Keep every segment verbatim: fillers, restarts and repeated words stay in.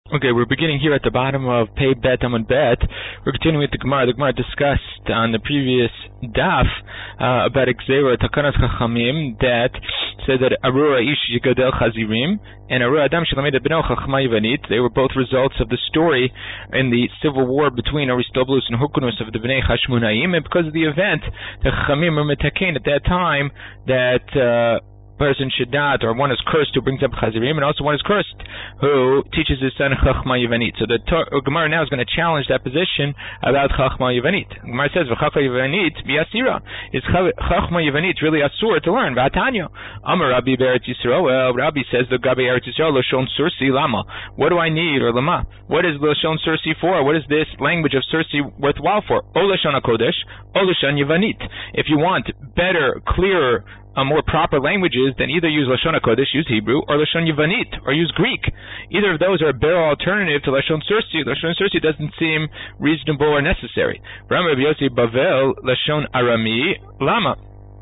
Okay, we're beginning here at the bottom of Pei Bet Amud Bet. We're continuing with the Gemara. The Gemara discussed on the previous daf uh, about Exera Takanas Chachamim that said that Arura Ish Yigadel Chazirim and Arura Adam Shalamed Beno Chachma Yivanit, they were both results of the story in the civil war between Aristobulus and Hyrcanus of the Bnei Hashmonaim, and because of the event, the Chachamim were metakein at that time that uh, person should not, or one is cursed who brings up Chazirim, and also one is cursed who teaches his son Chachma Yivanit. So the Gemara now is going to challenge that position about Chachma Yivanit. Gemara says, Chachma Yivanit bi'asira. Is Chachma Yivanit really asur to learn? V'atanya. Amar Rabbi Be'eretz Yisrael. Well, Rabbi says, the Rabbi Eretz Yisrael, Lashon Sursi Lama. What do I need, or Lama? What is Lashon Sursi for? What is this language of Sursi worthwhile for? O Lashon HaKodesh, O Lashon Yivanit. If you want better, clearer, Uh, more proper languages, then either use Lashon HaKodesh, use Hebrew, or Lashon Yivanit, or use Greek. Either of those are a better alternative to Lashon Sursi. Lashon Sursi doesn't seem reasonable or necessary. Rabbi Yossi Bavel, Lashon Arami, Lama.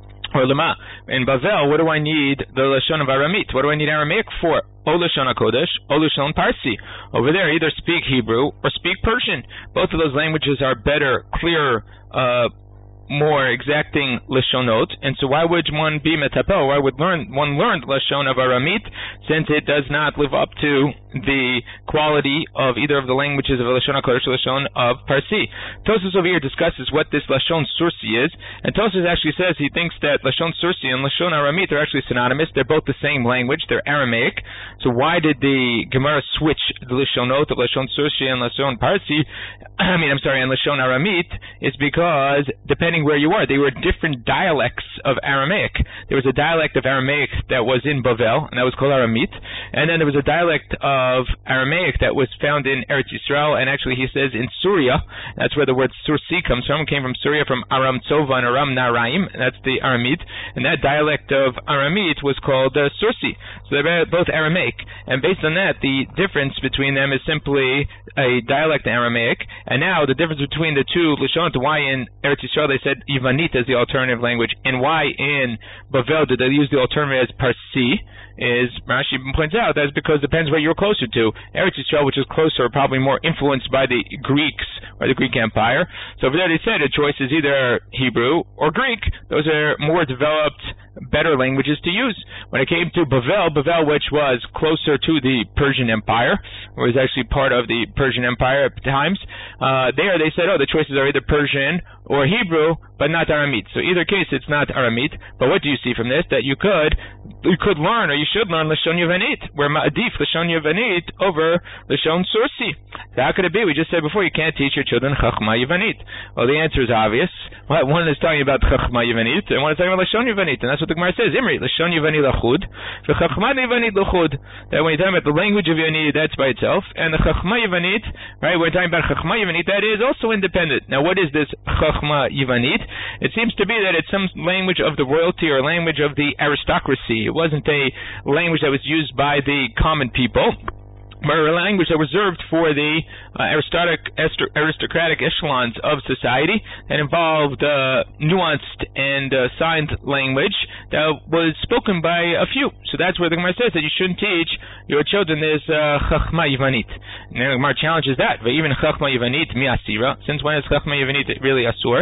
Or Lama. In Bavel, what do I need the Lashon of Aramit? What do I need Aramaic for? O Lashon HaKodesh, O Lashon Parsi. Over there, either speak Hebrew or speak Persian. Both of those languages are better, clearer, uh, more exacting lashonot, and so why would one be metapo? Why would learn one learn lashon of Aramit, since it does not live up to the quality of either of the languages of lashon HaKodesh or lashon of Parsi? Tosfos over here discusses what this lashon sursi is, and Tosfos actually says he thinks that lashon sursi and lashon Aramit are actually synonymous. They're both the same language. They're Aramaic. So why did the Gemara switch the lashonot of lashon sursi and lashon Parsi? I mean, I'm sorry, and lashon Aramit is because depending where you are, they were different dialects of Aramaic. There was a dialect of Aramaic that was in Bavel, and that was called Aramit, and then there was a dialect of Aramaic that was found in Eretz Yisrael, and actually he says in Syria. That's where the word Sursi comes from. It came from Syria, from Aram Tzova and Aram Naraim, and that's the Aramit, and that dialect of Aramit was called uh, Sursi. So they're both Aramaic, and based on that, the difference between them is simply a dialect in Aramaic, and now the difference between the two Lashon, why in Eretz Yisrael they said Yivanit as the alternative language, and why in Bavel did they use the alternative as Parsi, is Rashi points out that's because it depends where you're closer to. Eretz Yisrael, which is closer, probably more influenced by the Greeks or the Greek Empire. So over there they said the choice is either Hebrew or Greek. Those are more developed, better languages to use. When it came to Bavel, Bavel, which was closer to the Persian Empire, or was actually part of the Persian Empire at times, uh, there they said, oh, the choices are either Persian or Hebrew, but not Aramit. So either case, it's not Aramit. But what do you see from this? That you could, you could learn, or you should learn Lashon Yivanit, where Ma'adif Lashon Yivanit over Lashon Sursi. So how could it be? We just said before, you can't teach your children Chachma Yivanit. Well, the answer is obvious. One is talking about Chachma Yivanit, and one is talking about Lashon Yivanit, and that's what the Gemara says. Imri, Lashon Yivanit Lachud, Chachma Yivanit Lachud. That when you're talking about the language of Yivanit, that's by itself, and the Chachma Yivanit, right, we're talking about Chachma Yivanit, that is also independent. Now, what is this Chachma Yivanit? It seems to be that it's some language of the royalty or language of the aristocracy. It wasn't a language that was used by the common people, but a language that was reserved for the uh, aristocratic, aristocratic echelons of society, that involved uh, nuanced and uh, signed language that was spoken by a few. So that's where the Gemara says that you shouldn't teach your children this uh, Chachma Yivanit. And the Gemara challenges that. But even Chachma Yivanit mi asira. Since when is Chachma Yivanit really asur?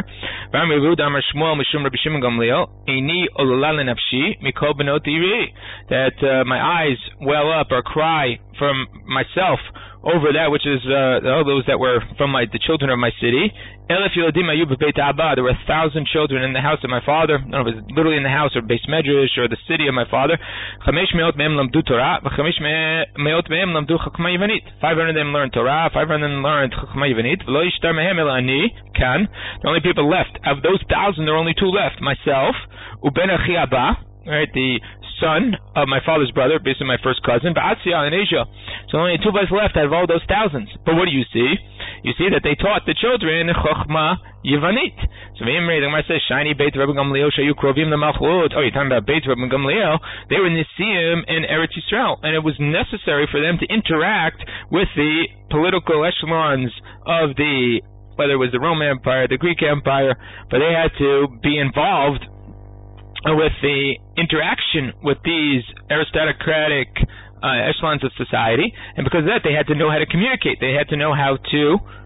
That uh, my eyes well up or cry from myself over that which is uh, all those that were from my the children of my city. There were a thousand children in the house of my father. I don't know if it was literally in the house or Beis Medrash or the city of my father. Five hundred of them learned Torah. Five hundred of them learned Chachma Yivanit. The only people left of those thousand, there are only two left: myself, Uben Achi Abba, right, the son of my father's brother, basically my first cousin, Ba'atzia in Asia. So only two of us left out of all those thousands. But what do you see? You see that they taught the children Chochma Yivanit. So the Gemara says, Shiny Beit Rabbi Gamliel Shayu Krovim L'Malchut. Oh, you're talking about Beit Rabbi Gamliel. They were Nisim in Eretz Yisrael, and it was necessary for them to interact with the political echelons of the, whether it was the Roman Empire, the Greek Empire, but they had to be involved with the interaction with these aristocratic uh, echelons of society, and because of that, they had to know how to communicate. They had to know how to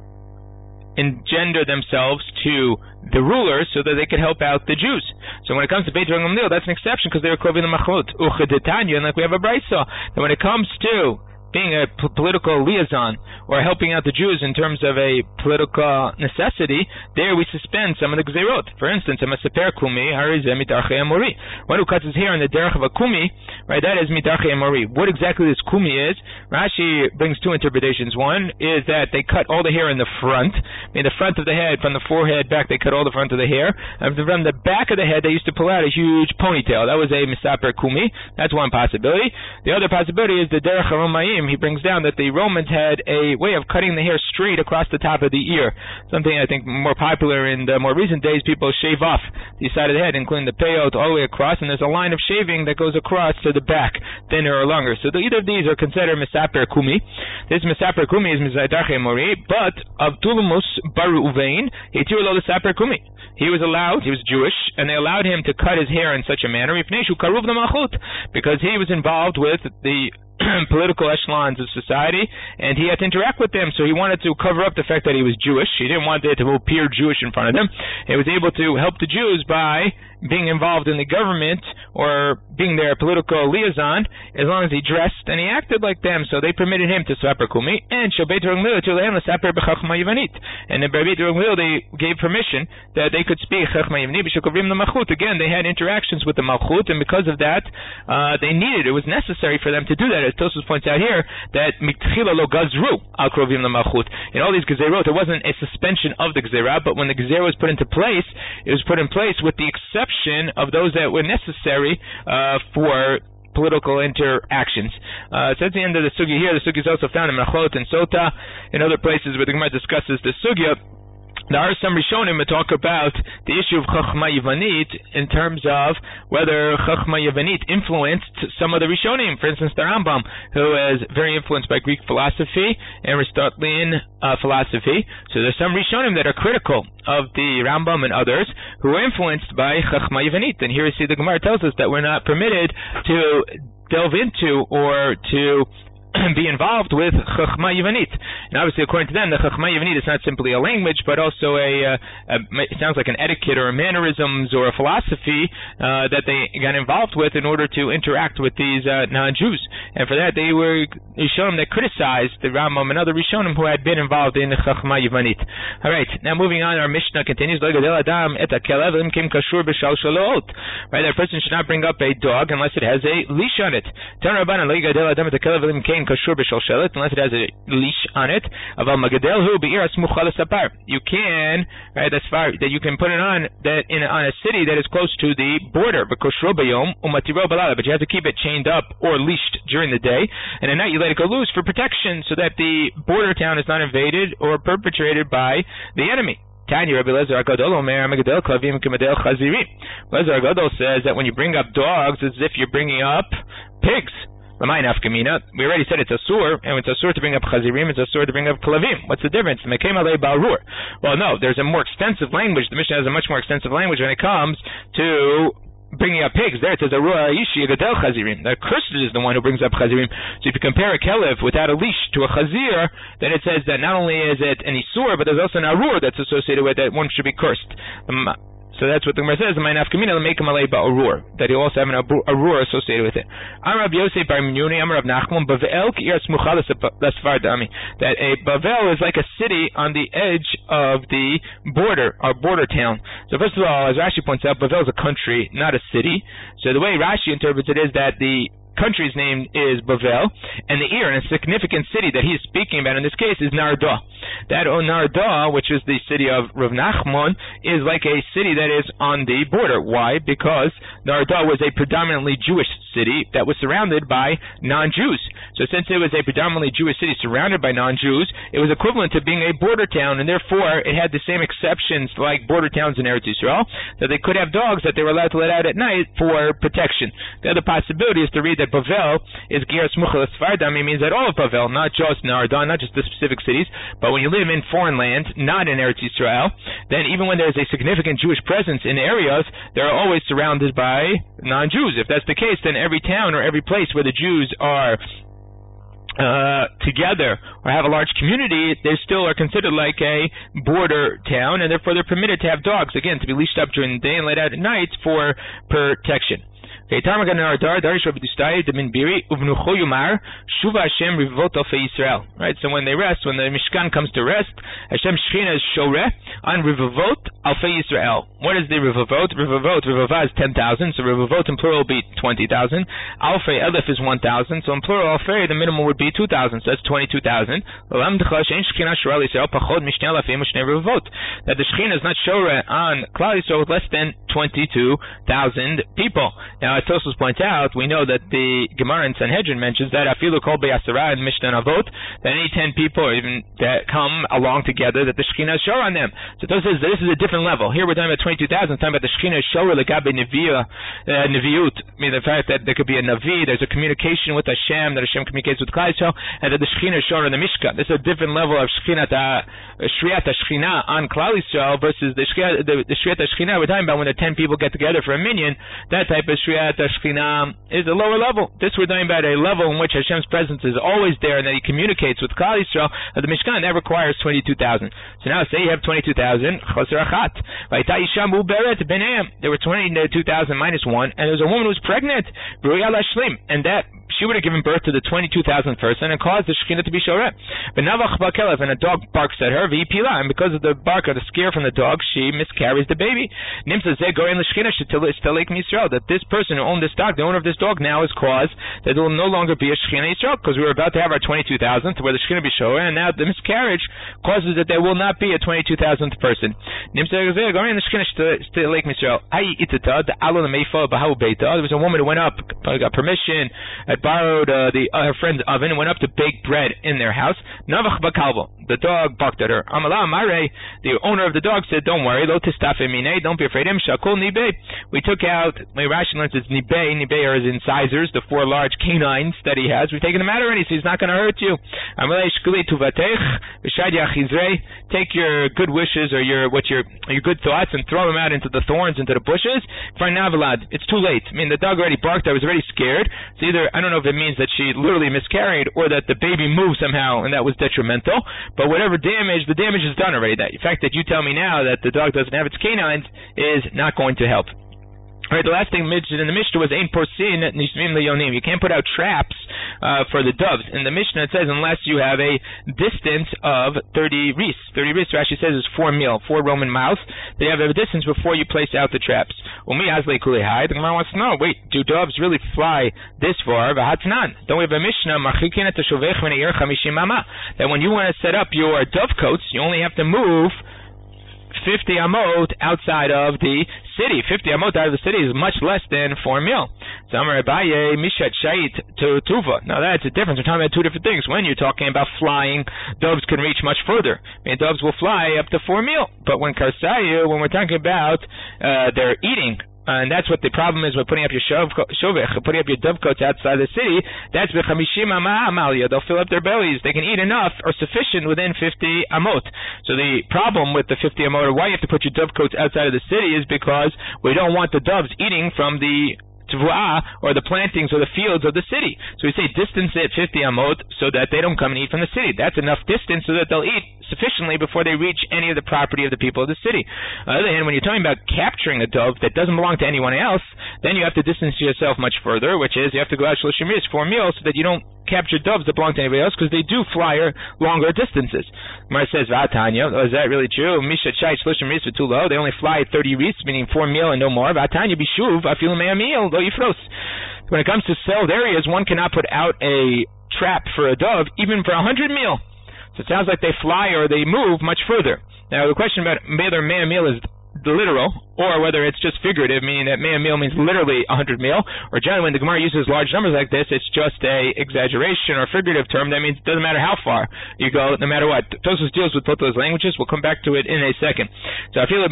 engender themselves to the rulers so that they could help out the Jews. So when it comes to Beit Gamliel, that's an exception because they were Krovim Lemachlut. Uchedetanya, and like we have a brayso, that when it comes to being a p- political liaison or helping out the Jews in terms of a political necessity, there we suspend some of the gzerot. For instance, a masaper kumi, harizeh midarchei amori. One who cuts his hair in the derech of a kumi, right, that is midarchei amori. What exactly this kumi is, Rashi brings two interpretations. One is that they cut all the hair in the front, in the front of the head, from the forehead back, they cut all the front of the hair, and from the back of the head, they used to pull out a huge ponytail. That was a misaper kumi. That's one possibility. The other possibility is the derech haromayim. He brings down that the Romans had a way of cutting the hair straight across the top of the ear. Something I think more popular in the more recent days, people shave off the side of the head, including the peyot, all the way across, and there's a line of shaving that goes across to the back, thinner or longer. So the, either of these are considered misaper kumi. This misaper kumi is mizaydachei mori, but of Tulumus baru uvein, hetir lo misaper kumi. He was allowed, he was Jewish, and they allowed him to cut his hair in such a manner, because he was involved with the political echelons of society, and he had to interact with them, so he wanted to cover up the fact that he was Jewish. He didn't want it to appear Jewish in front of them. He was able to help the Jews by being involved in the government or being their political liaison, as long as he dressed and he acted like them. So they permitted him to saper kumi, and Shabbat Rangmil to lehem saper b'chachma yivanit. And in Beit Rangmil they gave permission that they could speak chachma yivanit b'shukavrim the malchut. Again, they had interactions with the malchut, and because of that, uh, they needed, it was necessary for them to do that. As Tosfos points out here, that miktchila lo gazru al krovim the malchut. In all these gezerot, it wasn't a suspension of the gezerah, but when the gezerah was put into place, it was put in place with the exception of those that were necessary uh, for political interactions. Uh, so that's the end of the sugya here. The sugya is also found in Menachot and Sota, in other places where the Gemara discusses the sugya. There are some Rishonim that talk about the issue of Chachma Yivanit in terms of whether Chachma Yivanit influenced some of the Rishonim. For instance, the Rambam, who is very influenced by Greek philosophy and Aristotelian uh, philosophy. So there's some Rishonim that are critical of the Rambam and others who are influenced by Chachma Yivanit. And here you see the Gemara tells us that we're not permitted to delve into or to be involved with Chachma Yivanit. And obviously, according to them, the Chachma Yivanit is not simply a language, but also a, uh, a it sounds like an etiquette or a mannerisms or a philosophy uh, that they got involved with in order to interact with these uh, non-Jews. And for that, they were Rishonim that criticized the Rambam and other Rishonim who had been involved in the Chachma Yivanit. All right, now moving on, our Mishnah continues. Right, that person should not bring up a dog unless it has a leash on it. Unless it has a leash on it. You can, right, that's far, that you can put it on that in on a city that is close to the border, but you have to keep it chained up or leashed during the day, and at night you let it go loose for protection so that the border town is not invaded or perpetrated by the enemy. Tanya Rabbi Lezer Agadol Omer Megadel Klavim Kemadel Chazirim. Lezer Agadol says that when you bring up dogs, it's as if you're bringing up pigs. We already said it's asur, and it's asur to bring up chazirim, it's asur to bring up klavim. What's the difference? Well, no, there's a more extensive language. The Mishnah has a much more extensive language when it comes to bringing up pigs. There it says arur ishi gadel chazirim. The cursed is the one who brings up chazirim. So if you compare a kelev without a leash to a chazir, then it says that not only is it an isur, but there's also an arur that's associated with it. One should be cursed. Um, So that's what the Gemara says. That he also have an arur associated with it. That a Bavel is like a city on the edge of the border, or border town. So first of all, as Rashi points out, Bavel is a country, not a city. So the way Rashi interprets it is that the country's name is Bavel, and the Ir, and a significant city that he is speaking about in this case, is Nardah. That Nardah, which is the city of Rav Nachman, is like a city that is on the border. Why? Because Nardah was a predominantly Jewish city that was surrounded by non-Jews. So since it was a predominantly Jewish city surrounded by non-Jews, it was equivalent to being a border town, and therefore it had the same exceptions like border towns in Eretz Yisrael, that they could have dogs that they were allowed to let out at night for protection. The other possibility is to read that Bavel is Ger Smucha L'Sfardim. It means that all of Bavel, not just Nardah, not just the specific cities, but when you you live in foreign land, not in Eretz Yisrael, then even when there's a significant Jewish presence in areas, they're always surrounded by non-Jews. If that's the case, then every town or every place where the Jews are Uh, together or have a large community, they still are considered like a border town, and therefore they're permitted to have dogs, again, to be leashed up during the day and let out at night for protection. Okay, right, so when they rest, when the Mishkan comes to rest, Hashem Shechina is Shoreh on Rivavot Alfei Yisrael. What is the Rivavot? Rivavot, Rivavah is ten thousand, so Rivavot in plural will be twenty thousand. Alfei Elef is one thousand, so in plural Alfei the minimum would be two thousand, so that's twenty-two thousand. That the Shechina is not Shoreh on Klal Yisrael with less than twenty-two thousand people. Now, as Tosfos points out, we know that the Gemara in Sanhedrin mentions that Afilu Kol Be'asara and Mishnah Avot, that any ten people or even that come along together, that the Shekhinah is Shor on them. So Tosfos says that this is a different level. Here we're talking about twenty-two thousand, talking about the Shekhinah Shor Legabe Neviut, I mean the fact that there could be a Navi, there's a communication with Hashem, that Hashem communicates with Klal Yisrael, and that the Shekhinah is Shor in the Mishkan. This is a different level of Shekhinah, Shriyat HaShekhinah on Klal Yisrael versus the Shriyat HaShekhinah we're talking about when the ten people get together for a minyan. That type of Shriyat HaShekhinah is a lower level. This we're talking about a level in which Hashem's presence is always there and that He communicates with Klal Yisrael. The Mishkan, that requires twenty-two thousand. So now say you have twenty-two thousand, Chosar Achat. There were twenty-two thousand minus one, and there was a woman who was pregnant, and that she would have given birth to the twenty-two thousandth person and caused the Shekhinah to be Shoreh. But Navach Bakelev, and a dog barks at her, V'ipila, and because of the bark or the scare from the dog, she miscarries the baby. Nimsa Zeh Goren L'Shekhinah Shetalek Yisrael, that this person who owned this dog, the owner of this dog now is caused that there will no longer be a Shekhinah Yisrael, because we were about to have our twenty-two thousandth where the Shekhinah be Shoreh, and now the miscarriage causes that there will not be a twenty-two thousandth person. Nimsa Zeh Goren L'Shekhinah Shetalek Yisrael. Ayi Itata, the Alon Meifa Bahu Beita. There was a woman who went up, got permission, had borrowed uh, the, uh, her friend's oven and went up to bake bread in their house. Navach Bakalbo, the dog barked at her. Amala Mare, the owner of the dog said, don't worry, lo tistafe mine, don't be afraid of him. Shakol Nibe. We took out, my rationalist is Nibe, Nibe are his incisors, the four large canines that he has. We've taken them out already, so he's not going to hurt you. Amalei Shkuli Tuvatech, Vishad Yachizrei, take your good wishes or your what your your good thoughts and throw them out into the thorns, into the bushes. For Navalad, it's too late. I mean, the dog already barked, I was already scared. It's either, I don't know if it means that she literally miscarried or that the baby moved somehow and that was detrimental, but whatever damage, the damage is done already. That the fact that you tell me now that the dog doesn't have its canines is not going to help. All right, the last thing mentioned in the Mishnah was Ein Porsin Nishvim Leyonim. You can't put out traps uh, for the doves. In the Mishnah it says unless you have a distance of thirty ris. thirty ris, Rashi says, is four mil, four Roman miles. They have a distance before you place out the traps. Umi Hazle Kulehai. The Gemara wants to know, wait, do doves really fly this far? V'hatznan. Don't we have a Mishnah, Machikin et Shovech V'neir Chamishim Mama, that when you want to set up your dove coats, you only have to move fifty amot outside of the city. fifty amot out of the city is much less than four mil. Zamar Abaye, Mishat Shait to Tuva. Now that's a difference. We're talking about two different things. When you're talking about flying, doves can reach much further. I mean, doves will fly up to four mil. But when Karsayu, when we're talking about uh, they're eating, Uh, and that's what the problem is with putting up your shovech, putting up your dovecotes outside the city. That's b'chamishim amah amalia. They'll fill up their bellies. They can eat enough or sufficient within fifty amot. So the problem with the fifty amot, or why you have to put your dovecotes outside of the city, is because we don't want the doves eating from the Tvuah, or the plantings or the fields of the city. So we say distance it fifty amot so that they don't come and eat from the city. That's enough distance so that they'll eat sufficiently before they reach any of the property of the people of the city. On the other hand, when you're talking about capturing a dove that doesn't belong to anyone else, then you have to distance yourself much further, which is you have to go out shloshim ris, four meals, so that you don't capture doves that belong to anybody else, because they do fly longer distances. Mar says, Vatanya, oh, is that really true? Mishat shait shloshim ris too low. They only fly thirty ris, meaning four mil and no more. Vatanya bishuv afilu mea mil lo yifros. When it comes to settled areas, one cannot put out a trap for a dove even for a hundred mil. So it sounds like they fly or they move much further. Now the question about whether mea mil is the literal, or whether it's just figurative, meaning that mea mil means literally one hundred mil, or generally when the Gemara uses large numbers like this, it's just a exaggeration or figurative term. That means it doesn't matter how far you go, no matter what. Tosfos deals with both those languages. We'll come back to it in a second. So that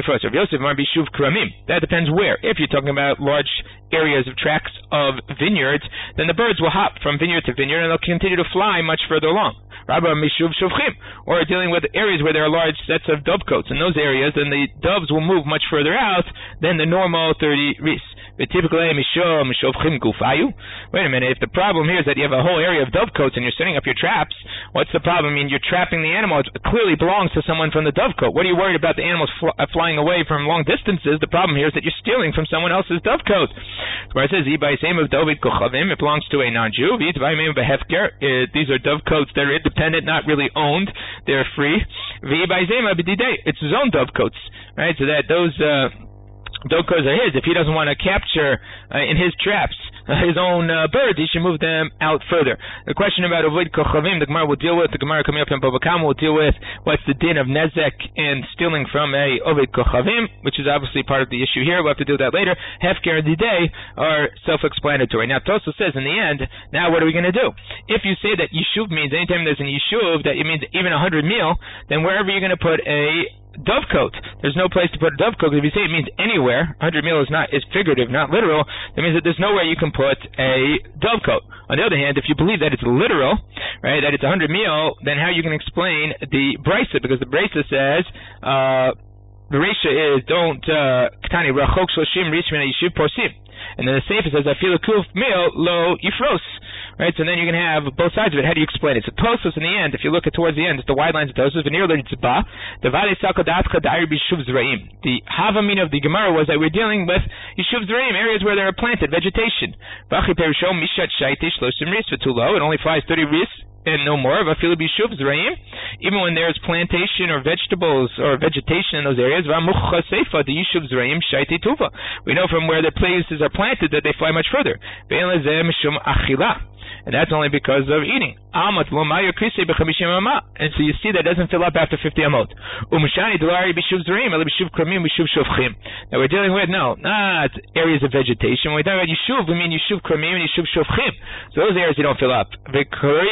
depends where. If you're talking about large areas of tracts of vineyards, then the birds will hop from vineyard to vineyard and they'll continue to fly much further along. Rabba Mishuv Shuvchim, or dealing with areas where there are large sets of dovecotes. In those areas, then the doves will move much further out than the normal thirty ris. Wait a minute, if the problem here is that you have a whole area of dovecotes and you're setting up your traps, what's the problem? I mean, you're trapping the animal. It clearly belongs to someone from the dovecote. What are you worried about the animals fl- flying away from long distances? The problem here is that you're stealing from someone else's dovecote. Where it says, it belongs to a non-Jew. These are dovecotes that are independent, not really owned. They're free. It's his own dovecotes, right? So that those... Uh, dovecotes are his. If he doesn't want to capture uh, in his traps uh, his own uh, birds, he should move them out further. The question about Ovid Kochavim, the Gemara will deal with. The Gemara coming up in Bava Kama will deal with what's the din of Nezek and stealing from a Ovid Kochavim, which is obviously part of the issue here. We'll have to do that later. Hefker and Didei are self-explanatory. Now, Tosa says in the end, now what are we going to do? If you say that Yishuv means anytime there's an Yishuv, that it means even a hundred mil, then wherever you're going to put a dovecote, there's no place to put a dovecote. If you say it means anywhere, one hundred mil is not is figurative, not literal. That means that there's nowhere you can put a dovecote. On the other hand, if you believe that it's literal, right, that it's one hundred mil, then how you can explain the brisa? Because the brisa says, uh, the Reisha is don't Ketani Rachok Shloshim Rish Min Yishuv Porsim, and then the Sefer says Afilu Kuf Mil Lo Yifros. Right, so then you can have both sides of it. How do you explain it? So Tosfos in the end, if you look at towards the end, it's the wide lines of Tosfos. The Havamina of the Gemara was that we're dealing with Yishuv Zraim, areas where there are planted vegetation. It only flies thirty ris and no more. Even when there's plantation or vegetables or vegetation in those areas, we know from where the places are planted that they fly much further. And that's only because of eating. And so you see that doesn't fill up after fifty amot. Now we're dealing with, no, not areas of vegetation. When we talk about Yishuv, we mean Yishuv Kramim and Yishuv Shofchim. So those areas you don't fill up. So therefore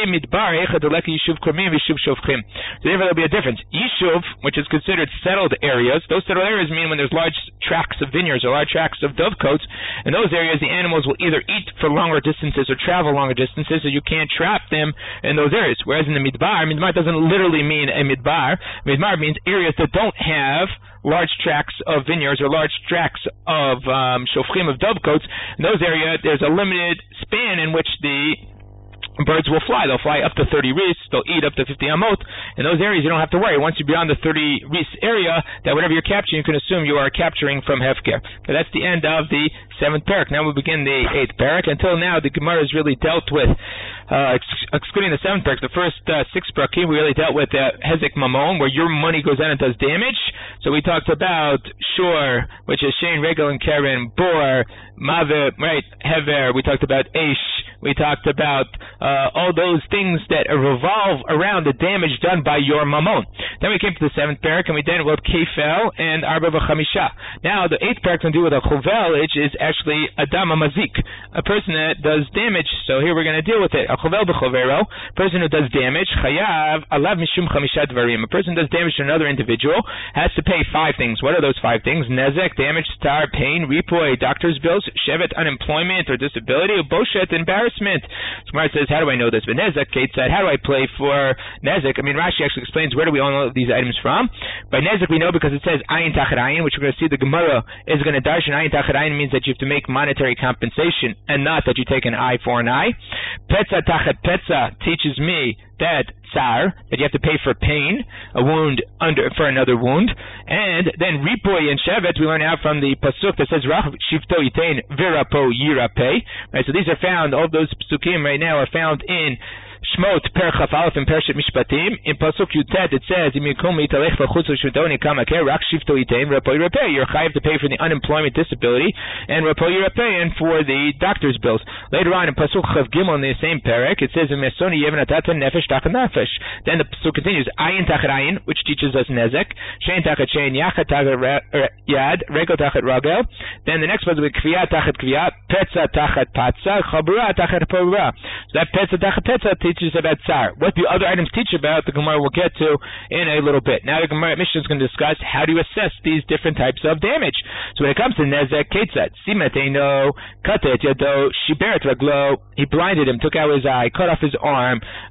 there'll be a difference. Yishuv, which is considered settled areas, those settled areas mean when there's large tracts of vineyards or large tracts of dovecotes. In those areas, the animals will either eat for longer distances or travel longer distances, so you can't trap them in those areas. Whereas in the midbar, midbar doesn't literally mean a midbar. Midbar means areas that don't have large tracts of vineyards or large tracts of um, shofchim, of dovecotes. In those areas, there's a limited span in which the birds will fly. They'll fly up to thirty ris. They'll eat up to fifty amot. In those areas, you don't have to worry. Once you're beyond the thirty ris area, that whatever you're capturing, you can assume you are capturing from hefker. So that's the end of the seventh parak. Now we begin the eighth parak. Until now, the Gemara has really dealt with, uh, excluding the seventh parak, the first uh, six parakim, we really dealt with uh, hezek mamon, where your money goes out and does damage. So we talked about shor, which is shein, regel, and keren, bor, mave, right, hever. We talked about eish. We talked about uh, all those things that revolve around the damage done by your mamon. Then we came to the seventh parak, and we then wrote kefel and arba v'chamisha. Now the eighth parak can do with a chovel, which is actually adam mazik, a person that does damage. So here we're going to deal with it. A chovel b'chovero, person who does damage, chayav alav mishum chamisha dvarim. A person who does damage to another individual has to pay five things. What are those five things? Nezek, damage, star, pain, ripoy, doctor's bills, shevet, unemployment or disability, boshet, embarrassment. Gemara says, how do I know this? But Nezek, Kate said, how do I play for Nezek? I mean, Rashi actually explains, where do we all know these items from? By Nezek, we know because it says ayin tachat ayin, which we're going to see the Gemara is going to darshan. Ayin tachat ayin means that you have to make monetary compensation and not that you take an eye for an eye. Petza tachat petza teaches me that tsar, that you have to pay for pain, a wound under for another wound. And then ripoy and shevet, we learn out from the pasuk that says rach shivto yitain virapo yirapeh. Right, so these are found, all those pasukim right now are found in Shmot, Per Chaf Aleph, and Pershet Mishpatim. In Pasuk Yutet it says, "Im yikum mitalech v'chutz v'shvitoni kamaker rak shivto yitain rapoy rapeh." You're chayav to pay for the unemployment disability and rapoy rapeh, and for the doctor's bills. Later on in Pasuk Chav Gimel in the same parak it says, "Mesoni yevin atata nefesh tachat nefesh." Then the Pasuk continues, "Ayin tachat ayin," which teaches us nezek. Shein tachat shein, yachat tachat yad, regel tachat ragel. Then the next one is kviyat tachat kviyat, petza tachat patza, chabura tachat pabura. So that petza tachat petza teaches about tsar. What the other items teach about, the Gemara will get to in a little bit. Now the Gemara Mishnah is going to discuss how do you assess these different types of damage. So when it comes to nezek, ketzat, simeteno, katet yado, shiberet raglo, he blinded him, took out his eye, cut off his arm, uh, some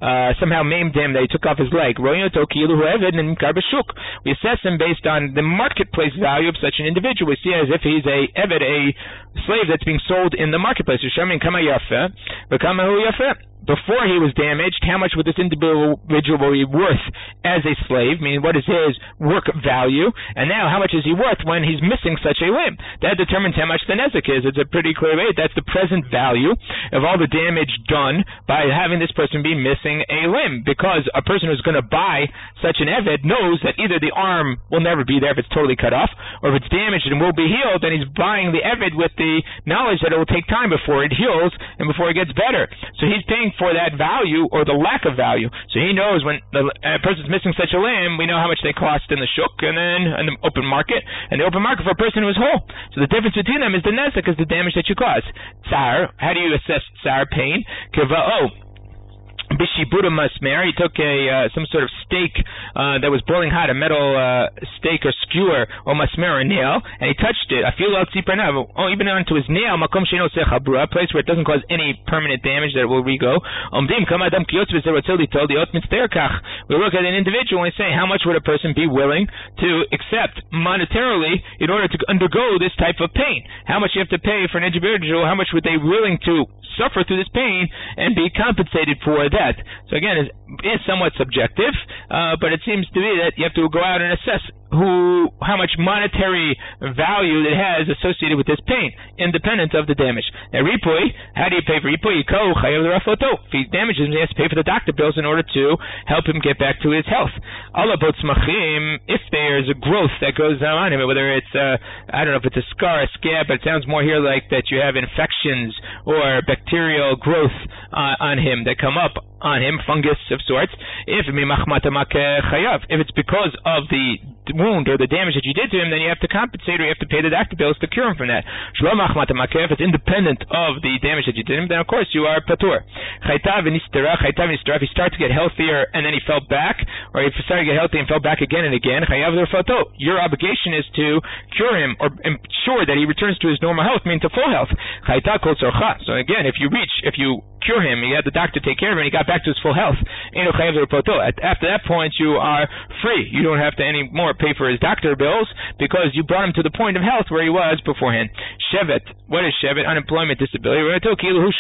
somehow maimed him, that he took off his leg. We assess him based on the marketplace value of such an individual. We see it as if he's a eved, a slave that's being sold in the marketplace. Before he was damaged, how much would this individual be worth as a slave? Meaning, what is his work value? And now, how much is he worth when he's missing such a limb? That determines how much the nezek is. It's a pretty clear way. That's the present value of all the damage done by having this person be missing a limb. Because a person who's going to buy such an eved knows that either the arm will never be there if it's totally cut off, or if it's damaged and will be healed, then he's buying the eved with the knowledge that it will take time before it heals and before it gets better. So he's paying for that value or the lack of value. So he knows when the, a person's missing such a limb, we know how much they cost in the shuk and then in the open market, and the open market for a person who is whole. So the difference between them is the nezek, is the damage that you cause. Tsar, how do you assess tsar, pain? Kiva'o. Bishibura Masmer, he took a uh, some sort of steak uh, that was boiling hot, a metal uh, steak or skewer, or masmer, or nail, and he touched it. I feel like oh, even onto his nail, makom sheno sechabura, a place where it doesn't cause any permanent damage that it will re-go. Omdim kama adam kiyotz v'zeratzil told the otmin sterkach. We look at an individual and say, how much would a person be willing to accept monetarily in order to undergo this type of pain? How much you have to pay for an individual? How much would they be willing to suffer through this pain and be compensated for that? So again, it is somewhat subjective, uh, but it seems to be that you have to go out and assess who, how much monetary value it has associated with this pain, independent of the damage. Now, ripui, how do you pay for ripui? If he damages him, he has to pay for the doctor bills in order to help him get back to his health. If there's a growth that goes on him, whether it's a, I don't know if it's a scar, a scab, but it sounds more here like that you have infections or bacterial growth uh, on him that come up on him, fungus of sorts. If if it's because of the wound or the damage that you did to him, then you have to compensate, or you have to pay the doctor bills to cure him from that. If it's independent of the damage that you did him, then of course you are patur. If he started to get healthier and then he fell back, or if he started to get healthy and fell back again and again, your obligation is to cure him or ensure that he returns to his normal health, meaning to full health. So again, if you reach, if you cure him, you had the doctor take care of him, and he got back to his full health. After that point, you are free. You don't have to anymore pay for his doctor bills because you brought him to the point of health where he was beforehand. Shevet. What is Shevet? Unemployment, disability. So if you're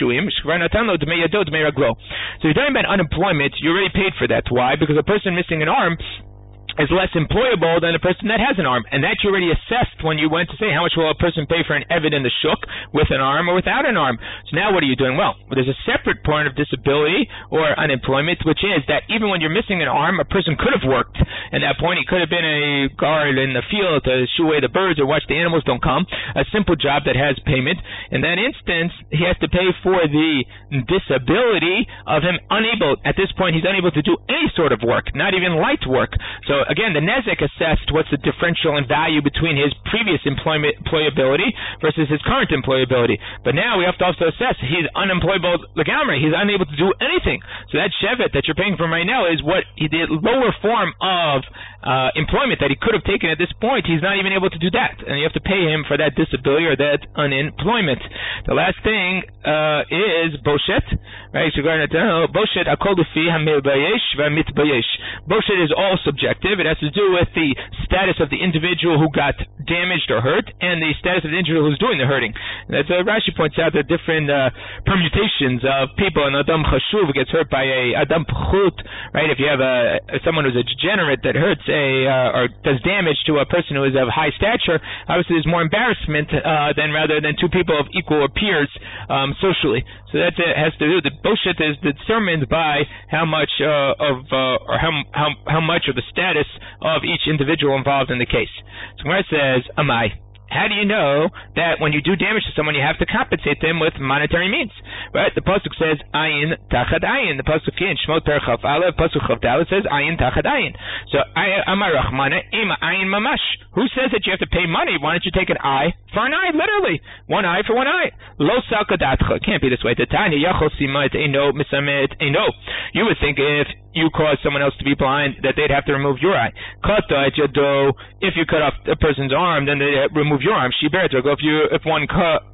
talking about unemployment, you already paid for that. Why? Because a person missing an arm is less employable than a person that has an arm, and that you already assessed when you went to say how much will a person pay for an eved in the shuk with an arm or without an arm. So now what are you doing? Well, there's a separate point of disability or unemployment, which is that even when you're missing an arm, a person could have worked. At that point, he could have been a guard in the field to shoo away the birds or watch the animals don't come, a simple job that has payment. In that instance, he has to pay for the disability of him unable, at this point, he's unable to do any sort of work, not even light work. So again, the nezek assessed what's the differential in value between his previous employment employability versus his current employability. But now we have to also assess he's unemployable legamre. He's unable to do anything. So that shevet that you're paying for right now is what he did, lower form of uh, employment that he could have taken at this point. He's not even able to do that, and you have to pay him for that disability or that unemployment. The last thing uh, is boshet. Right? So going to boshet akol lefi hamilbayesh v'mitbayesh. Boshet is all subjective. It has to do with the status of the individual who got damaged or hurt and the status of the individual who's doing the hurting. That's uh, Rashi points out the different uh, permutations of people. An adam chashuv gets hurt by a adam pchut, right? If you have a someone who's a degenerate that hurts a uh, or does damage to a person who is of high stature, obviously there's more embarrassment uh, than rather than two people of equal or peers um, socially. So that uh, has to do. The boshet is determined by how much uh, of uh, or how how how much of the status of each individual involved in the case. So Gemara says, Amai, how do you know that when you do damage to someone, you have to compensate them with monetary means? Right? The pasuk says, Ayin tachad ayin. The pasuk in Shmot Perchaf Aleph, pasuk Chav Dalet says, Ayin tachad ayin. So, Amar Rachmana, Ima ayin mamash. Who says that you have to pay money? Why don't you take an eye for an eye, literally? One eye for one eye. Lo salkadatcha. It can't be this way. Tanya yachol sima et eino misamet eino. You would think if you cause someone else to be blind, that they'd have to remove your eye. Kata et yado. If you cut off a person's arm, then they remove your arm. Shiberto. If you, if one cut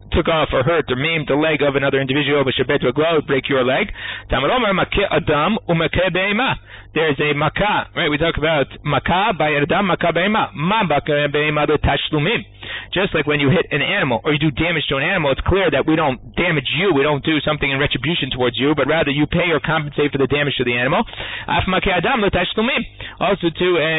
took off or hurt or maimed the leg of another individual, break your leg. There's a makah, right? We talk about makah by adam, makah be'ema. Ma makah be'ema the tashlumim. Just like when you hit an animal or you do damage to an animal, it's clear that we don't damage you, we don't do something in retribution towards you, but rather you pay or compensate for the damage to the animal. Af makah adam the tashlumim. Also to a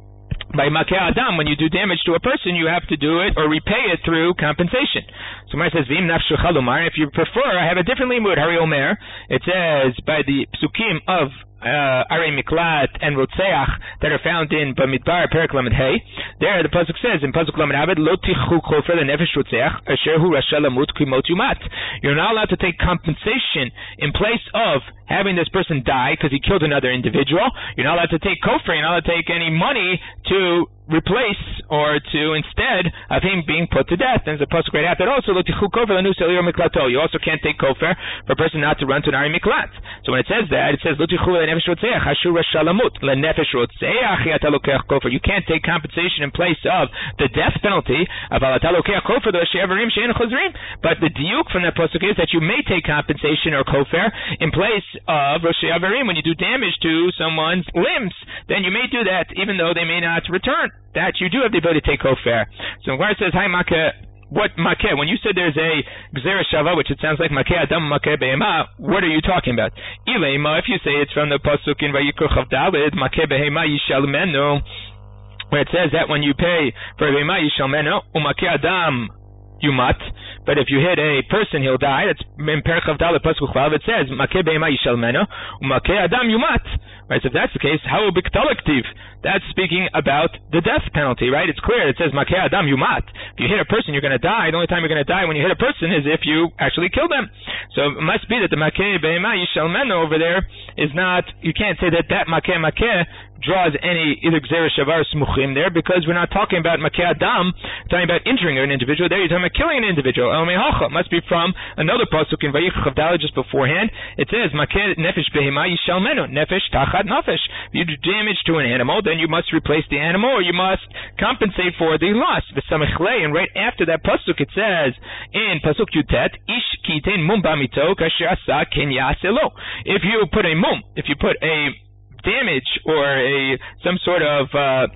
by makeh adam, when you do damage to a person, you have to do it or repay it through compensation. So Mar says, V'im nafshu chalumar. If you prefer, I have a different limud. Hari Omer. It says by the psukim of uh, Arei Miklat and Rotzeach that are found in Bamidbar Perek Lamed Hey. There, the pasuk says in pasuk Lamed Abed, Lo tichu chofer lenefesh Rotzeach asher hu rasha lamut kimot yumat. You're not allowed to take compensation in place of having this person die because he killed another individual. You're not allowed to take kofar. You're not allowed to take any money to replace or to instead of him being put to death. And there's a pasuk right after that also, Lo tichu kofer lenu selir miklato. You also can't take kofar for a person not to run to an Arei Miklat. So when it says that, it says Lo tichu lenefesh Rotzeach asher rasha lamut lenefesh Rotzeach yata lokech kofar. You can't take compensation in place of the death penalty of alata lokech kofar the she'avarim she'en chozrim. But the diuk from that pasuk is that you may take compensation or kofar in place of Roshei Avarim. When you do damage to someone's limbs, then you may do that even though they may not return. That you do have the ability to take kofar. So Gemara says, Hi Makeh, what Makeh? When you said there's a Gzera Shava, which it sounds like Makeh Adam Makeh Behema, what are you talking about? Ilema, if you say it's from the pasuk in Vayikra Chav Daled, Makeh Behema Yishal Menu, where it says that when you pay for Behema Yishal Menu, Umakeh Adam Yumat, but if you hit a person, he'll die. That's in Perek Chav Daled pasuk Chav. It says Makeh Behema Yishal Menu, Umakeh Adam Yumat. Right, so if that's the case, how biktalaktiv? That's speaking about the death penalty, right? It's clear. It says Makeh Adam Yumat. If you hit a person, you're going to die. The only time you're going to die when you hit a person is if you actually kill them. So it must be that the Makeh Behema Yishal Menu over there is not. You can't say that that Makeh Makeh draws any either Gzera Shavar Smuchim there, because we're not talking about Makeh Adam, talking about injuring an individual. There you're talking about killing an individual. El Mehacha must be from another pasuk in Vayikra Chav Daled just beforehand. It says Makeh Nefesh Behema Yishal Menu. Nefesh Tachat Nefesh. If you do damage to an animal, then you must replace the animal or you must compensate for the loss. And right after that pasuk it says in pasuk Yutet, Ish Kitein Mum Bamito Kasher Asa Ken Yaselo. If you put a mum, if you put a damage or a some sort of uh,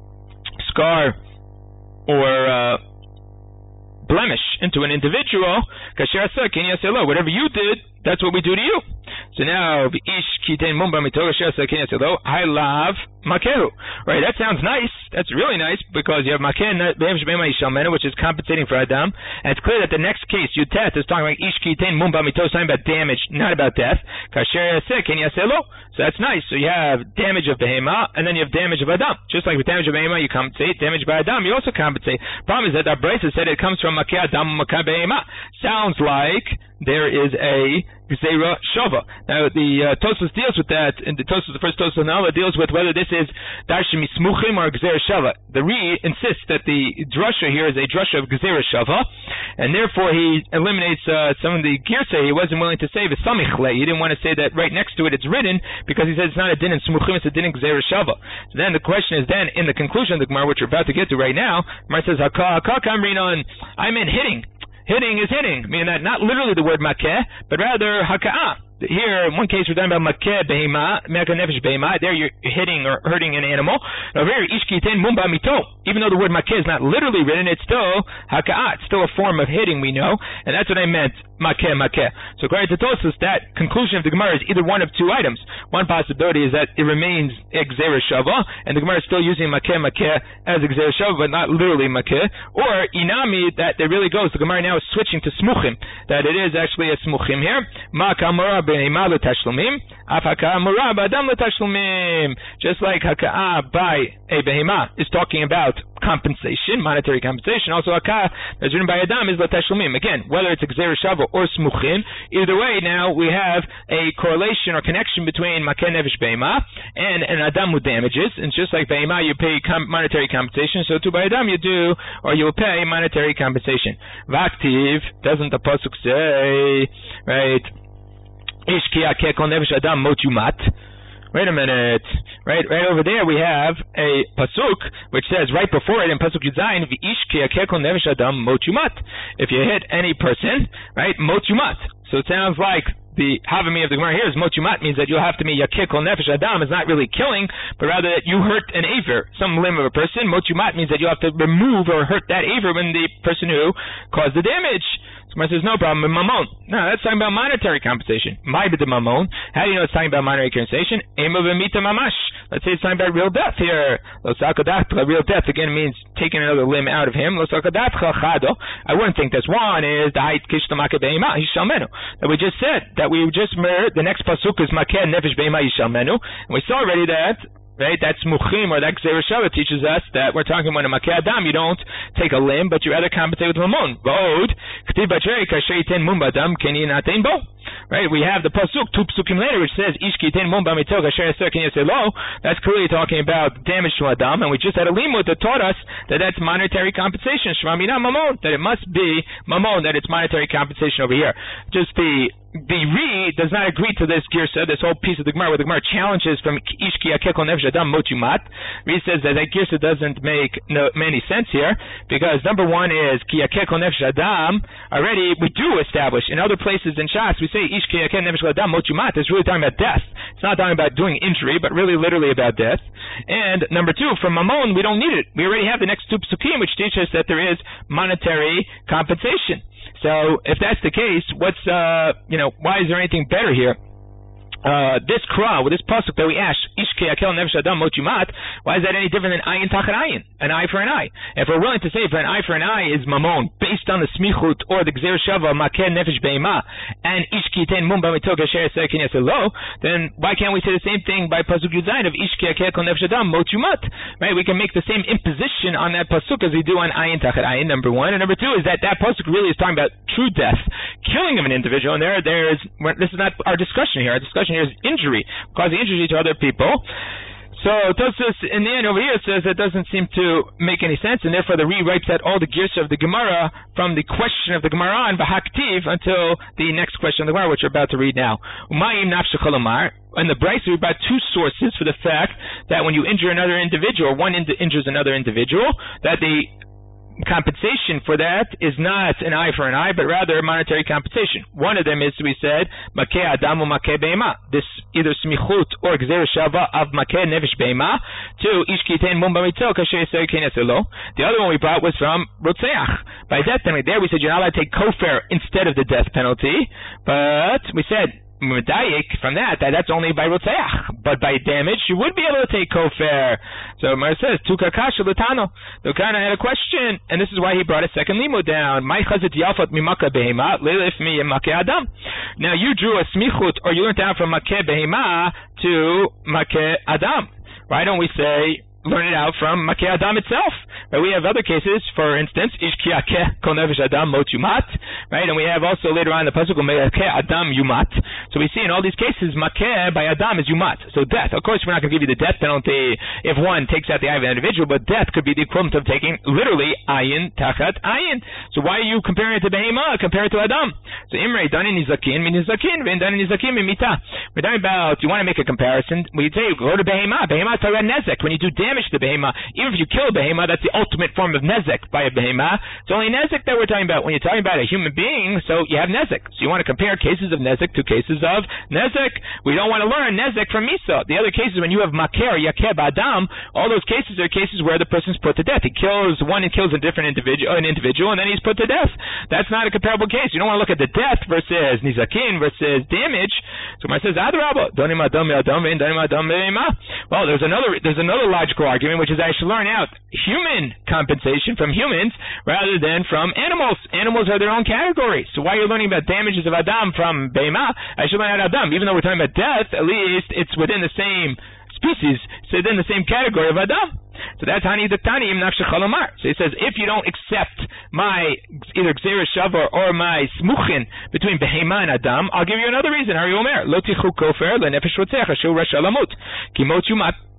scar or uh, blemish into an individual, Kasher Asa Ken Yaselo. Whatever you did, that's what we do to you. So now, Ish Kitein Mum Bamito Kasher Asa Ken Yaselo. I love Makehu. Right, that sounds nice. That's really nice because you have Makeh Behema Yishal Menu, which is compensating for Adam. And it's clear that the next case, Yutet, is talking about Ish Kitein Mum Bamito, talking about damage, not about death. Kasher Asa Ken Yaselo. So that's nice. So you have damage of Behema, and then you have damage of Adam. Just like with damage of Behema, you compensate. Damage by Adam, you also compensate. Problem is that our Brisa said it comes from Makeh Adam Makeh Behema. Sounds like there is a Gzeira Shava. Now the uh, Tosfos deals with that, and the Tosfos, the first Tosfos Nala deals with whether this is Darshim Smuchim or Gzeira Shava. The Re insists that the drasha here is a drasha of Gzeira Shava, and therefore he eliminates uh, some of the Girsei. He wasn't willing to say the Samichle. He didn't want to say that right next to it it's written, because he said it's not a din in Smuchim, it's a din in Gzeira Shava. So then the question is then, in the conclusion of the Gemara, which we're about to get to right now, Gemara says, Haka, Haka Kamrinon, I meant hitting. Hitting is hitting, meaning that not literally the word makeh, but rather haka'ah. Here, in one case, we're talking about makeh behema, makeh nefesh behema. There, you're hitting or hurting an animal. Now, here, ish kitein mum bamito. Even though the word makeh is not literally written, it's still haka'ah. It's still a form of hitting, we know, and that's what I meant, makeh, makeh. So, according to Tosfos, that conclusion of the Gemara is either one of two items. One possibility is that it remains Gzeira Shava, and the Gemara is still using makeh, makeh as Gzeira Shava, but not literally makeh. Or inami, that there really goes. The Gemara now is switching to smuchim, that it is actually a smuchim here. Makamara behema l'tashlumim, af haka'ah b'adam l'tashlumim. Just like haka'ah by a behema is talking about compensation, monetary compensation, also haka'ah that's written by Adam is l'tashlumim. Again, whether it's Gzeira Shava or smuchim, either way, now we have a correlation or connection between makeh nefesh behema and an Adam with damages. And just like behema you pay com- monetary compensation, so too by Adam you do, or you will pay monetary compensation. Vaktiv, doesn't the pasuk say, right? Ish ki hakeh kol nefesh Adam mot yumat. Wait a minute. right, right over there we have a pasuk which says right before it in pasuk Yudzayin, V'ish ki yakeh kol nefesh adam mot yumat. If you hit any person, right, mot yumat. So it sounds like the Havami of the Gemara here is mot yumat means that you'll have to be yakeh kol nefesh adam is not really killing, but rather that you hurt an aver, some limb of a person. Mot yumat means that you have to remove or hurt that aver when the person who caused the damage. So Gemara says no problem. Mamon. No, that's talking about monetary compensation. My b'de mamon. How do you know it's talking about monetary compensation? Ema v'mita mamash. Let's say it's talking about real death here. Lo sakadatcha. Real death again means taking another limb out of him. Lo sakadatcha chado. I wouldn't think this one is the height kishtamake be'ema hishalmenu that we just said. That we just heard. The next pasuk is makeh nefesh be'ema hishalmenu, and we saw already that. Right, that's muchim, or that Gzeira Shava teaches us that we're talking about a makeh adam, you don't take a limb, but you rather compensate with mamon. V'od, k'tiv b'trei kasher yiten mum b'adam keni natein bo. Right, we have the pasuk two pasukim later which says ish ki yiten mum b'mitzvah kasher yaser keni yaser lo. That's clearly talking about damage to adam, and we just had a limud that taught us that that's monetary compensation. Shema mina mamon, that it must be mamon, that it's monetary compensation over here. Just the The Re does not agree to this girsa, this whole piece of the Gemara, where the Gemara challenges from Ish ki yakeh kol nefesh adam mot yumat. Re says that that girsa doesn't make no, any sense here, because number one is ki yakeh kol nefesh adam. Already we do establish in other places in Shas we say Ish ki yakeh nefesh adam mot yumat. It's really talking about death. It's not talking about doing injury, but really literally about death. And number two, from Mamon we don't need it. We already have the next two psukim which teach us that there is monetary compensation. So if that's the case, what's uh you know why is there anything better here? Uh, this kra, with this pasuk that we asked, Ish ki yakel nefesh adam mot yumat, why is that any different than ayin tachat ayin, an eye for an eye? If we're willing to say for an eye for an eye is mamon, based on the smichut or the gzeir shava makeh nefesh be'ema, and Ish ki yiten mum b'mitzvah kasher yaser keni yaser lo, then why can't we say the same thing by pasuk Yudzayin of Ish ki yakel nefesh adam mot yumat? Right, we can make the same imposition on that pasuk as we do on ayin tachat ayin. Number one, and number two is that that pasuk really is talking about true death, killing of an individual, and there, there's this is not our discussion here. Our discussion here is injury, causing injury to other people. So Tosfos in the end over here says it doesn't seem to make any sense, and therefore the Re wipes out all the gears of the Gemara from the question of the Gemara on V'haktiv until the next question of the Gemara, which we're about to read now. Umayim nafshechol amar. In the Brisa, we brought two sources for the fact that when you injure another individual, one in- injures another individual, that the compensation for that is not an eye for an eye, but rather monetary compensation. One of them is, we said, makeh adam u makeh be'ema. This either smichut or gzeira shava of makeh nefesh be'ema to ish ki yiten mum b'mitzvah kasher yaser keni yaser lo. The other one we brought was from Rotzeach. By death penalty, there we said you're not allowed to take kofar instead of the death penalty, but we said from that, that that's only by Rotzeach. But by damage, you would be able to take kofar. So Mar says, Tuka kasha l'tano. The Kana had a question, and this is why he brought a second limo down. Mai chazit yafot mimaka behema, leilif mi makeh adam. Now you drew a smichut, or you learned out from makeh behema to makeh adam. Why don't we say, learn it out from makeh adam itself? Right, we have other cases, for instance, ish ki yakeh kol nefesh adam mot yumat, right, and we have also later on the pasuk makeh adam yumat. So we see in all these cases, makeh by adam is yumat, so death. Of course, we're not going to give you the death penalty if one takes out the eye of an individual, but death could be the equivalent of taking literally ayin tachat ayin. So why are you comparing it to behema? Compare it to adam. So imrei dani nizakin min nizakin vein dani nizakin min mita. We're talking about, you want to make a comparison, we say go to behema. Behema is talking about nezek. When you do damage to behema, even if you kill a behema, that's the ultimate form of nezek by a behema. It's only nezek that we're talking about. When you're talking about a human being, so you have nezek. So you want to compare cases of nezek to cases of nezek. We don't want to learn nezek from Misa. The other cases, when you have makeh, yakeh, adam, all those cases are cases where the person's put to death. He kills one and kills a different individual, an individual, and then he's put to death. That's not a comparable case. You don't want to look at the death versus nizakin versus damage. So when it says adrabah, donim adam adam vein donim adam behema. Well, there's another there's another logical argument, which is I should learn out human compensation from humans rather than from animals. Animals are their own category. So why are you learning about damages of Adam from Behema? I should learn out Adam. Even though we're talking about death, at least it's within the same species, so within the same category of Adam. So that's Hani Daktani Im Nafshechol Amar. So he says, if you don't accept my either Gzeira Shava or my Smuchin between Behema and Adam, I'll give you another reason. Hari Omer, Lo Tichu Kofer, Le Nefesh Rotzeach, Asher Rasha Lamut, Ki Mot Yumat.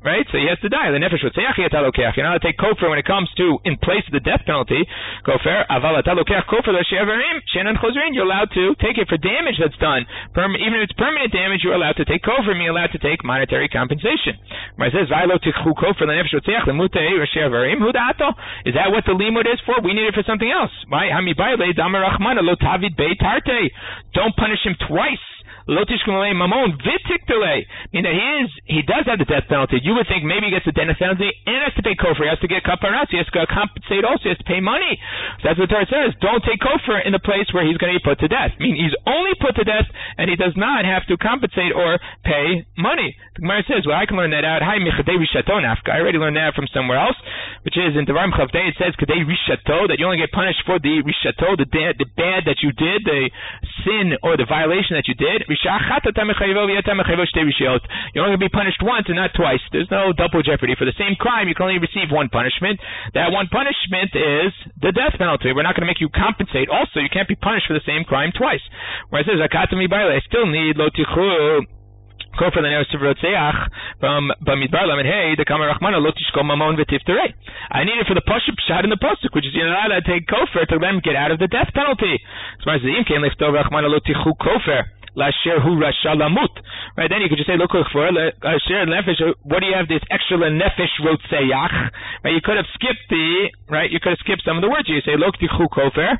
right? So he has to die. The nefesh rotzeach yetalokeach. You're not allowed to take kofar when it comes to in place of the death penalty. Kofar aval atalokeach kofar l'she'averim she'enan chozrin. You're allowed to take it for damage that's done. Perm- even if it's permanent damage, you're allowed to take kofar. You're allowed to take monetary compensation. Where it says v'lo tichu kofar l'nefesh rotzeach l'mutei l'she'averim hu da'ato. Is that what the limud is for? We need it for something else. Why? Hami bayle damar rachmana lo tavid bei tarte. Don't punish him twice. Lotishkumale mamon vitiktale. Meaning that he is he does have the death penalty. You would think maybe he gets the death penalty and has to pay kofar. He has to get kaparas. He has to compensate also. He has to pay money. So that's what the Torah says. Don't take kofar in the place where he's going to be put to death. I mean, he's only put to death and he does not have to compensate or pay money. The Gemara says, well, I can learn that out. Hi mechadei rishato nafka. I already learned that from somewhere else, which is in Devarim Chavdei. It says kadei rishato, that you only get punished for the rishato, the bad, the bad that you did, the sin or the violation that you did. You're only going to be punished once and not twice. There's no double jeopardy. For the same crime, you can only receive one punishment. That one punishment is the death penalty. We're not going to make you compensate. Also, you can't be punished for the same crime twice. Where it says, I still need lo tichu kofar l'nefesh rotzeach from Bamidbar Lamed Hey the Kamar Rachmana lo tishko mamon v'tifterei. I need it for the pasuk shot in the pasuk, which is you're not allowed to take kofar to let them get out of the death penalty. So im kein liftov Rachmana lo tichu kofar lasher hu rasha lamut. Right, then you could just say lo kofar lasher nefesh. What do you have this extra nefesh rotzeach? Right, you could have skipped the right. You could have skipped some of the words. You say lo tichu kofar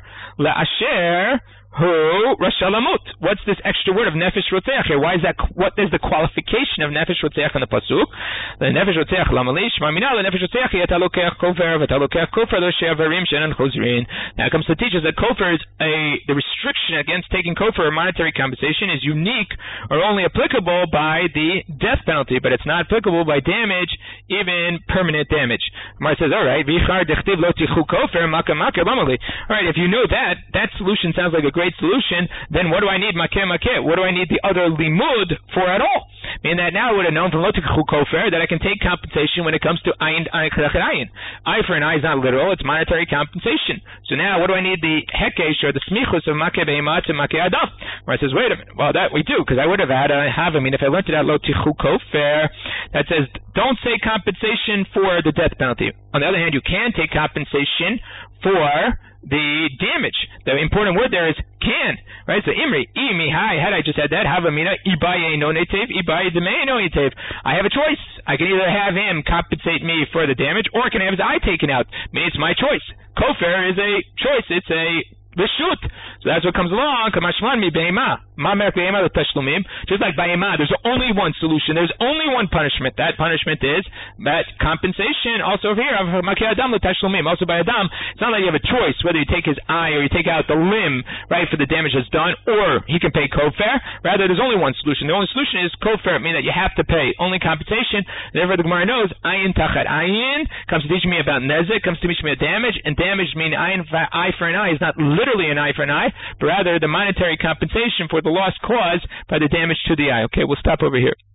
lasher Who rashalamut? What's this extra word of nefesh rotzeach here? Why is that? What is the qualification of nefesh rotzeach in the pasuk? The nefesh rotzeach lamalish mamina. The nefesh rotzeach yetalokeach kofar v'talokeach kofar lo she'averim she'enan chozrin. Now it comes to teach us that kofar is a the restriction against taking kofar or monetary compensation is unique or only applicable by the death penalty, but it's not applicable by damage, even permanent damage. Mar says, all right, v'char dechtiv lo tichu kofar maka maka lamali. All right, if you know that, that solution sounds like a great Great solution, then what do I need makeh makeh? What do I need the other limud for at all? Meaning that now I would have known from lo tichu kofar that I can take compensation when it comes to ayin ayin. Eye for an eye is not literal; it's monetary compensation. So now, what do I need the hekesh or the smichus of makeh behemat and makeh adam? Where it says, wait a minute, well that we do because I would have had a have. I mean, if I learned it at lo tichu kofar, that says don't take compensation for the death penalty. On the other hand, you can take compensation for the damage. The important word there is can, right? So imri, imi, hi, had I just had that, have a mina, ibaye no netev, ibaye demei no netev. I have a choice. I can either have him compensate me for the damage, or I can have his eye taken out. I mean, it's my choice. Kofar is a choice. It's a Rishut. So that's what comes along. Kamashman mi be'ema. Mamer be'ema l'tashlumim. Just like be'ema, there's only one solution. There's only one punishment. That punishment is that compensation. Also over here, makeh adam l'tashlumim. Also by Adam, it's not like you have a choice whether you take his eye or you take out the limb, right, for the damage that's done, or he can pay kofar. Rather, there's only one solution. The only solution is kofar, meaning that you have to pay only compensation. Therefore, the Gemara knows ayin tachat ayin comes to teach me about nezek, comes to teach me about damage, and damage meaning ayin eye for an eye is not literally an eye for an eye, but rather the monetary compensation for the lost cause by the damage to the eye. Okay, we'll stop over here.